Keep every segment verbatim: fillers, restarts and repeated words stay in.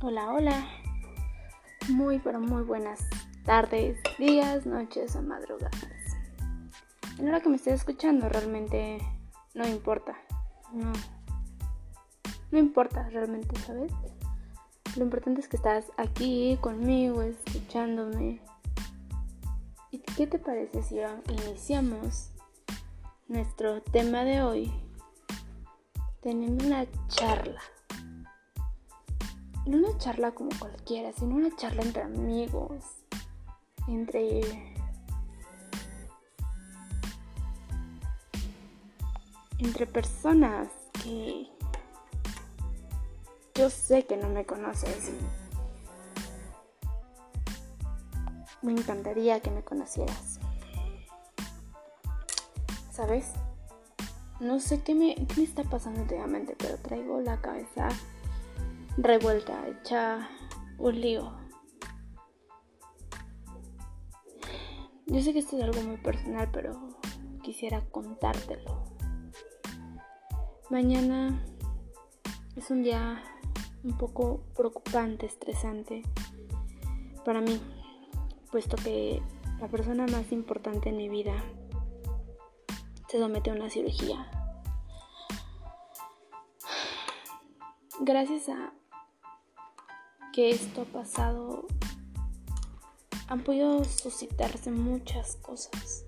Hola, hola. Muy, pero muy buenas tardes, días, noches o madrugadas. En la hora que me estés escuchando realmente no importa. No, no importa realmente, ¿sabes? Lo importante es que estás aquí conmigo, escuchándome. ¿Y qué te parece si iniciamos nuestro tema de hoy teniendo una charla? No una charla como cualquiera, sino una charla entre amigos, entre entre personas que yo sé que no me conoces y me encantaría que me conocieras. ¿Sabes? No sé qué me, qué me está pasando últimamente, pero traigo la cabeza revuelta, hecha un lío. Yo sé que esto es algo muy personal, pero quisiera contártelo. Mañana es un día un poco preocupante, estresante para mí, puesto que la persona más importante en mi vida se somete a una cirugía. Gracias a que esto ha pasado, han podido suscitarse muchas cosas.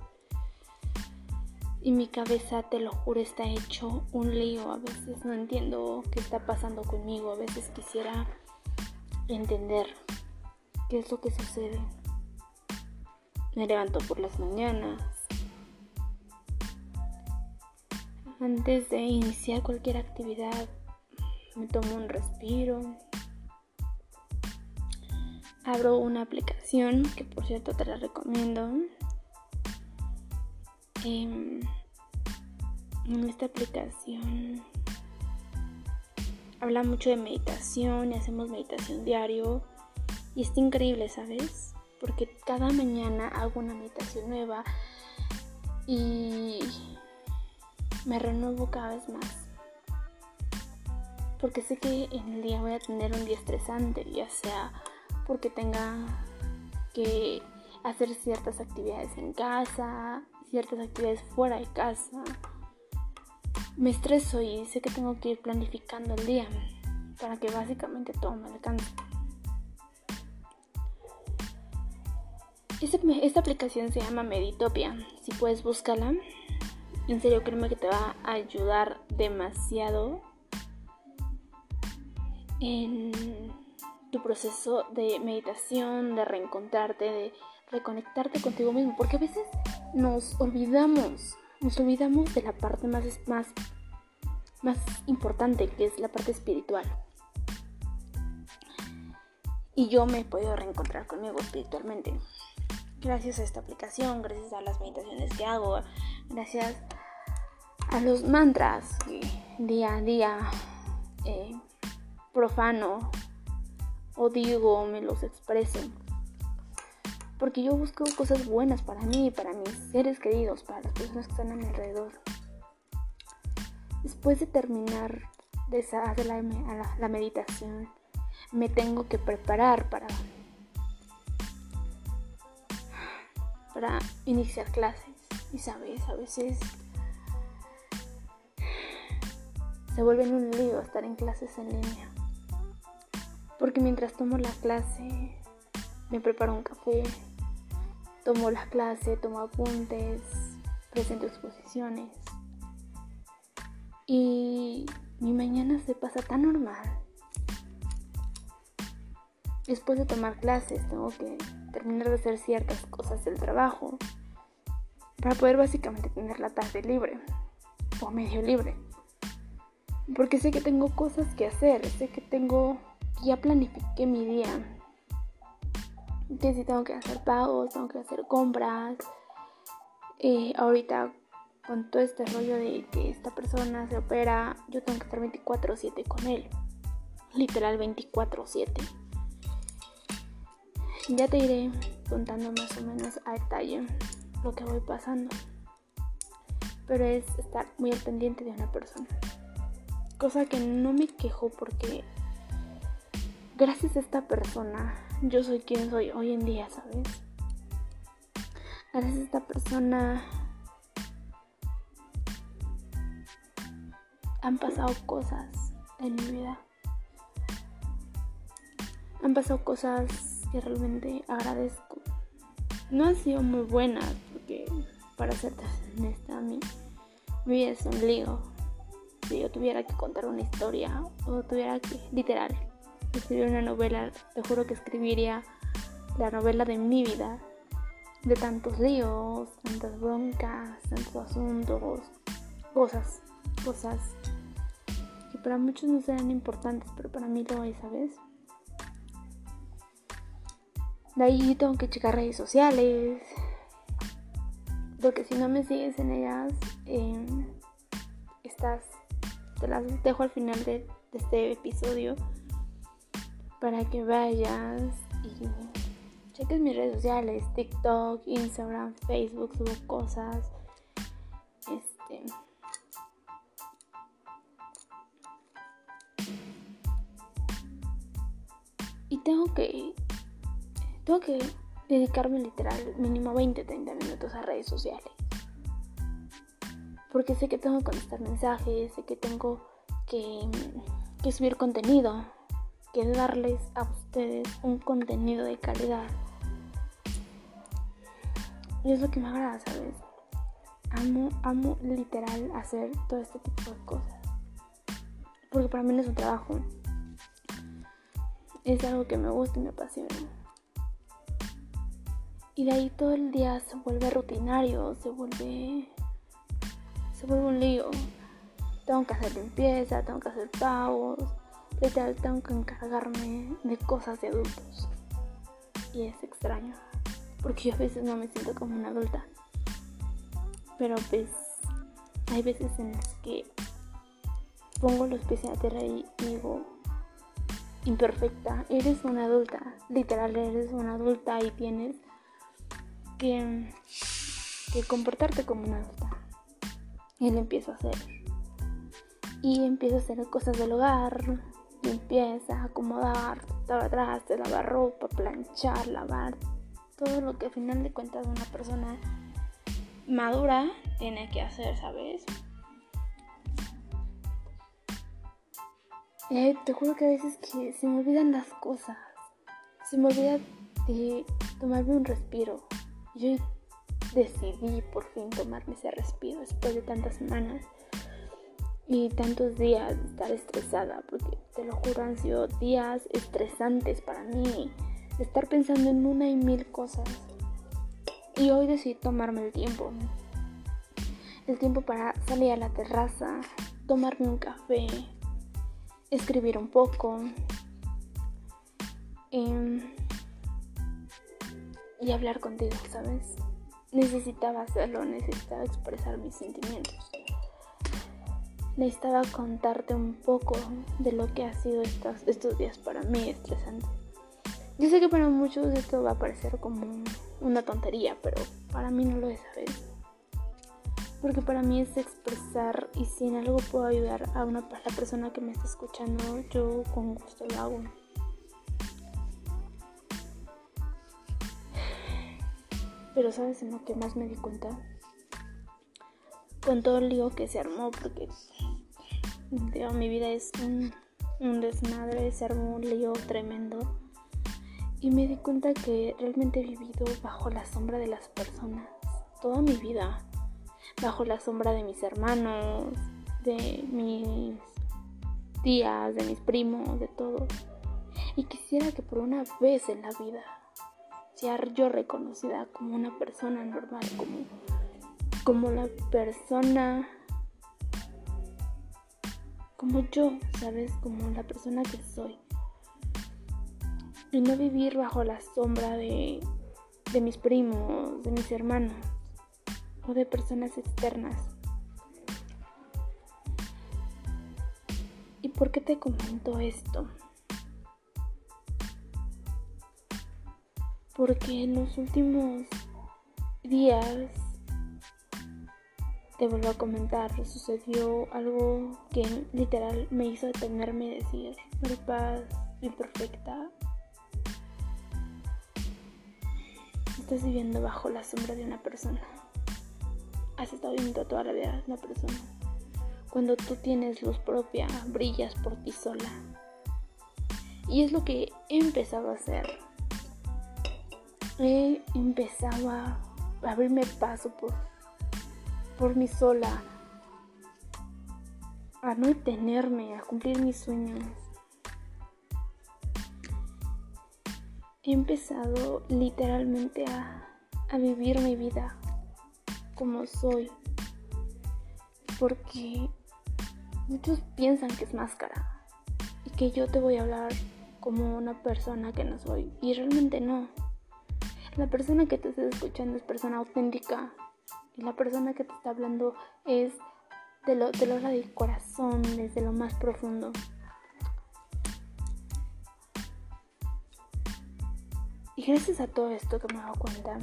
Y mi cabeza, te lo juro, está hecho un lío. A veces no entiendo qué está pasando conmigo. A veces quisiera entender qué es lo que sucede. Me levanto por las mañanas. Antes de iniciar cualquier actividad, me tomo un respiro. Abro una aplicación que, por cierto, te la recomiendo. Eh, en esta aplicación habla mucho de meditación y hacemos meditación diario. Y está increíble, ¿sabes? Porque cada mañana hago una meditación nueva y me renuevo cada vez más. Porque sé que en el día voy a tener un día estresante, ya sea porque tenga que hacer ciertas actividades en casa, ciertas actividades fuera de casa. Me estreso y sé que tengo que ir planificando el día para que básicamente todo me alcance. Esta, esta aplicación se llama Meditopia. Si puedes, búscala. En serio, créeme que te va a ayudar demasiado en tu proceso de meditación, de reencontrarte, de reconectarte contigo mismo, porque a veces nos olvidamos, nos olvidamos de la parte más, más, más importante, que es la parte espiritual. Y yo me he podido reencontrar conmigo espiritualmente gracias a esta aplicación, gracias a las meditaciones que hago, gracias a los mantras que día a día eh, profano o digo, me los expreso, porque yo busco cosas buenas para mí, para mis seres queridos, para las personas que están a mi alrededor. Después de terminar de hacer la, la, la meditación, me tengo que preparar para para iniciar clases. Y sabes, a veces se vuelve un lío estar en clases en línea, porque mientras tomo la clase me preparo un café, tomo la clase, tomo apuntes, presento exposiciones y mi mañana se pasa tan normal. Después de tomar clases tengo que terminar de hacer ciertas cosas del trabajo para poder básicamente tener la tarde libre o medio libre, porque sé que tengo cosas que hacer, sé que tengo, ya planifiqué mi día, que si tengo que hacer pagos, tengo que hacer compras. Eh, ahorita con todo este rollo de que esta persona se opera, yo tengo que estar veinticuatro siete con él, literal veinticuatro siete. Ya te iré contando más o menos a detalle lo que voy pasando, pero es estar muy al pendiente de una persona, cosa que no me quejo porque gracias a esta persona, yo soy quien soy hoy en día, ¿sabes? Gracias a esta persona han pasado cosas en mi vida. Han pasado cosas que realmente agradezco. No han sido muy buenas, porque para serte honesta, mi, mi vida es un lío. Si yo tuviera que contar una historia o tuviera que, literal, escribir una novela, te juro que escribiría la novela de mi vida, de tantos líos, tantas broncas, tantos asuntos, cosas, cosas que para muchos no serán importantes, pero para mí lo es, ¿sabes? De ahí tengo que checar redes sociales, porque si no me sigues en ellas, eh, estás, te las dejo al final de, de este episodio para que vayas y cheques mis redes sociales, TikTok, Instagram, Facebook, subo cosas, este... y tengo que Tengo que dedicarme literal mínimo veinte a treinta minutos a redes sociales. Porque sé que tengo que contestar mensajes, sé que tengo que, que subir contenido, que darles a ustedes un contenido de calidad. Y es lo que me agrada, ¿sabes? Amo, amo literal hacer todo este tipo de cosas. Porque para mí no es un trabajo. Es algo que me gusta y me apasiona. Y de ahí todo el día se vuelve rutinario, se vuelve, se vuelve un lío. Tengo que hacer limpieza, tengo que hacer pagos, literal tengo que encargarme de cosas de adultos. Y es extraño, porque yo a veces no me siento como una adulta. Pero pues hay veces en las que pongo los pies en la tierra y digo, imperfecta, eres una adulta, literal eres una adulta y tienes Que, que comportarte como una adulta. Y él empieza a hacer y empieza a hacer cosas del hogar, limpieza, acomodar, lavar trastes, lavar ropa, planchar, lavar, todo lo que al final de cuentas una persona madura tiene que hacer, ¿sabes? Y te juro que a veces que se me olvidan las cosas, se me olvida de tomarme un respiro. Yo decidí por fin tomarme ese respiro después de tantas semanas y tantos días de estar estresada, porque te lo juro han sido días estresantes para mí, de estar pensando en una y mil cosas. Y hoy decidí tomarme el tiempo, el tiempo para salir a la terraza, tomarme un café, escribir un poco eh, y hablar contigo, ¿sabes? Necesitaba hacerlo, necesitaba expresar mis sentimientos. Necesitaba contarte un poco de lo que ha sido estos, estos días para mí estresantes. Yo sé que para muchos esto va a parecer como una tontería, pero para mí no lo es, ¿sabes? Porque para mí es expresar, y si en algo puedo ayudar a una a la persona que me está escuchando, yo con gusto lo hago. Pero ¿sabes en lo que más me di cuenta? Con todo el lío que se armó, porque digo, mi vida es un, un desmadre, se armó un lío tremendo. Y me di cuenta que realmente he vivido bajo la sombra de las personas, toda mi vida. Bajo la sombra de mis hermanos, de mis tías, de mis primos, de todos. Y quisiera que por una vez en la vida sea yo reconocida como una persona normal, como, como la persona, como yo, ¿sabes? Como la persona que soy. Y no vivir bajo la sombra de, de mis primos, de mis hermanos o de personas externas. ¿Y por qué te comento esto? Porque en los últimos días, te vuelvo a comentar, sucedió algo que literal me hizo detenerme y decir, Maripaz, imperfecta, estás viviendo bajo la sombra de una persona. Has estado viviendo toda la vida de una persona. Cuando tú tienes luz propia, brillas por ti sola. Y es lo que he empezado a hacer. He empezado a abrirme paso por, por mí sola, a no detenerme, a cumplir mis sueños. He empezado literalmente a, a vivir mi vida como soy, porque muchos piensan que es máscara y que yo te voy a hablar como una persona que no soy, y realmente no. La persona que te está escuchando es persona auténtica, y la persona que te está hablando es de lo, de lo del corazón, desde lo más profundo. Y gracias a todo esto que me he dado cuenta,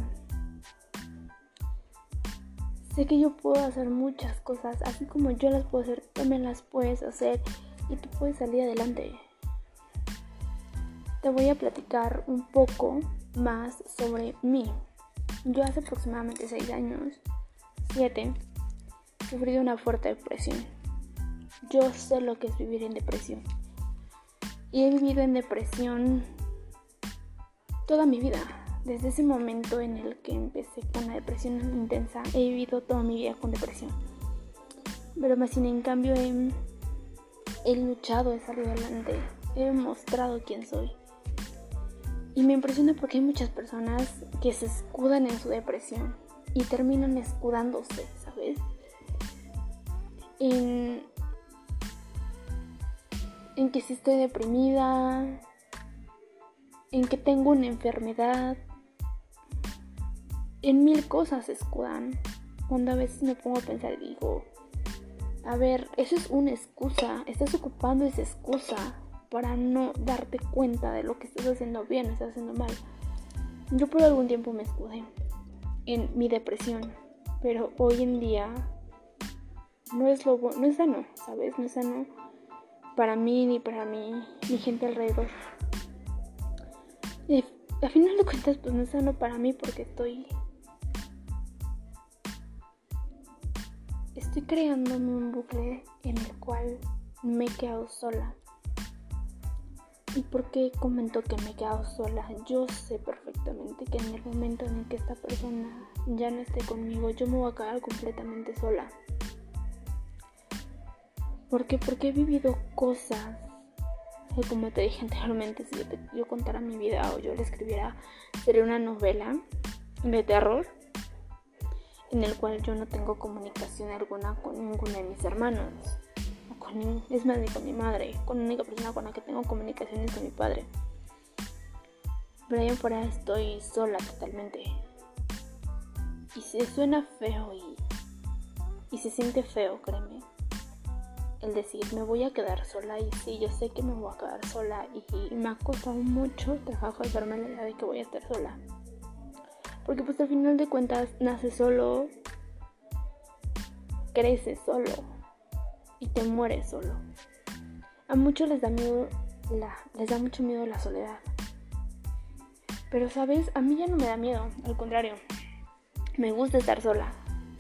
sé que yo puedo hacer muchas cosas, así como yo las puedo hacer, tú también las puedes hacer y tú puedes salir adelante. Te voy a platicar un poco más sobre mí. Yo hace aproximadamente seis años, siete, sufrí de una fuerte depresión. Yo sé lo que es vivir en depresión. Y he vivido en depresión toda mi vida. Desde ese momento en el que empecé con la depresión intensa, he vivido toda mi vida con depresión. Pero más sin en cambio he, he luchado, he salido adelante, he mostrado quién soy. Y me impresiona porque hay muchas personas que se escudan en su depresión y terminan escudándose, ¿sabes? En, en que si estoy deprimida, en que tengo una enfermedad, en mil cosas se escudan. Cuando a veces me pongo a pensar y digo, a ver, eso es una excusa, estás ocupando esa excusa para no darte cuenta de lo que estás haciendo bien o estás haciendo mal. Yo por algún tiempo me escudé en mi depresión, pero hoy en día no es lo no es sano, ¿sabes? No es sano para mí ni para mí, mi gente alrededor. Y a final de cuentas, pues no es sano para mí porque estoy estoy creándome un bucle en el cual me he quedado sola. ¿Y por qué comento que me he quedado sola? Yo sé perfectamente que en el momento en el que esta persona ya no esté conmigo, yo me voy a quedar completamente sola. ¿Por qué? Porque he vivido cosas que, como te dije anteriormente, si yo, te, yo contara mi vida o yo la escribiera, sería una novela de terror en el cual yo no tengo comunicación alguna con ninguno de mis hermanos. Con, es más, ni con mi madre. Con la única persona con la que tengo comunicación es con mi padre. Pero allá afuera estoy sola totalmente. Y se suena feo y, y se siente feo, créeme, el decir me voy a quedar sola. Y sí, yo sé que me voy a quedar sola y, y me ha costado mucho trabajo hacerme la idea de que voy a estar sola, porque pues al final de cuentas nace solo, crece solo y te mueres solo. A muchos les da miedo la, les da mucho miedo la soledad. Pero sabes, a mí ya no me da miedo, al contrario, me gusta estar sola.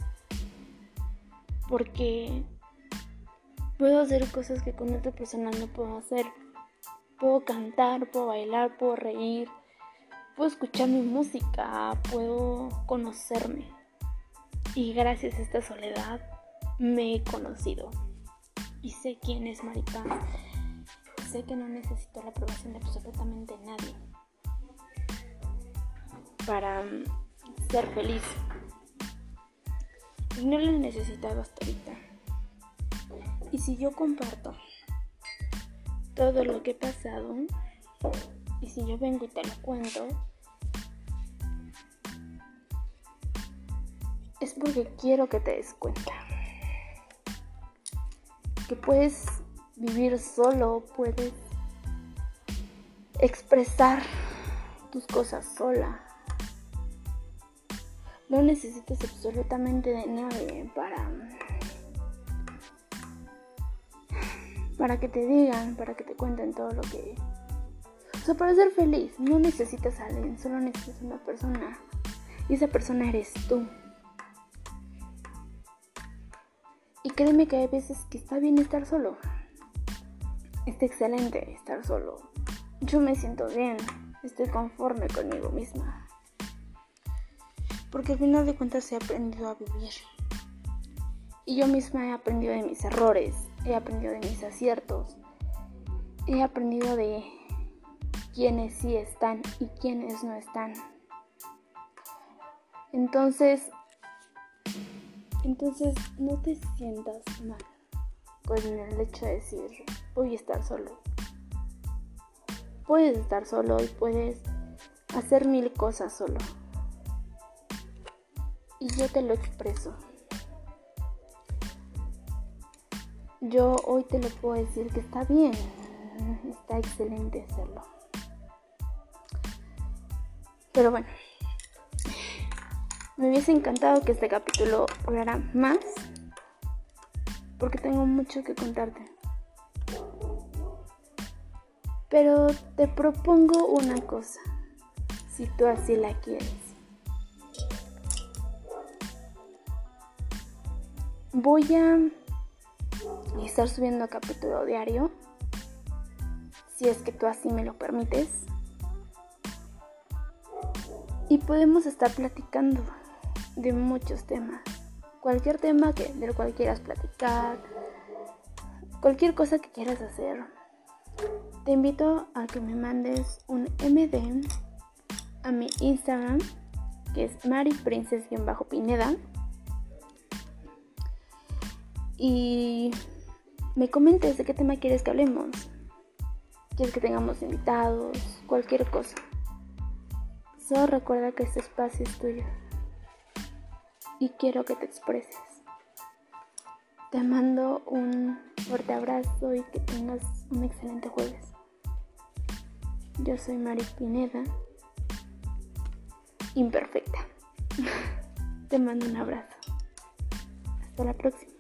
Porque puedo hacer cosas que con otra persona no puedo hacer. Puedo cantar, puedo bailar, puedo reír, puedo escuchar mi música, puedo conocerme. Y gracias a esta soledad me he conocido. Y sé quién es Maripaz. Sé que no necesito la aprobación de absolutamente nadie para ser feliz. Y no lo he necesitado hasta ahorita. Y si yo comparto todo lo que he pasado, y si yo vengo y te lo cuento, es porque quiero que te des cuenta que puedes vivir solo, puedes expresar tus cosas sola. No necesitas absolutamente de nadie para para que te digan, para que te cuenten todo lo que O sea, para ser feliz no necesitas a alguien, solo necesitas una persona. Y esa persona eres tú. Y créeme que hay veces que está bien estar solo. Está excelente estar solo. Yo me siento bien, estoy conforme conmigo misma. Porque al final de cuentas he aprendido a vivir. Y yo misma he aprendido de mis errores, he aprendido de mis aciertos. He aprendido de quiénes sí están y quiénes no están. Entonces, entonces no te sientas mal con el hecho de decir, voy a estar solo. Puedes estar solo y puedes hacer mil cosas solo. Y yo te lo expreso. Yo hoy te lo puedo decir que está bien, está excelente hacerlo. Pero bueno, me hubiese encantado que este capítulo durara más, porque tengo mucho que contarte. Pero te propongo una cosa, si tú así la quieres. Voy a estar subiendo capítulo diario, si es que tú así me lo permites. Y podemos estar platicando de muchos temas. Cualquier tema que, del cual quieras platicar, cualquier cosa que quieras hacer. Te invito a que me mandes un M D a mi Instagram, que es mariprincess-pineda. Y me comentes de qué tema quieres que hablemos. ¿Quieres que tengamos invitados? Cualquier cosa. Solo recuerda que este espacio es tuyo. Y quiero que te expreses. Te mando un fuerte abrazo y que tengas un excelente jueves. Yo soy Mari Pineda. Imperfecta. Te mando un abrazo. Hasta la próxima.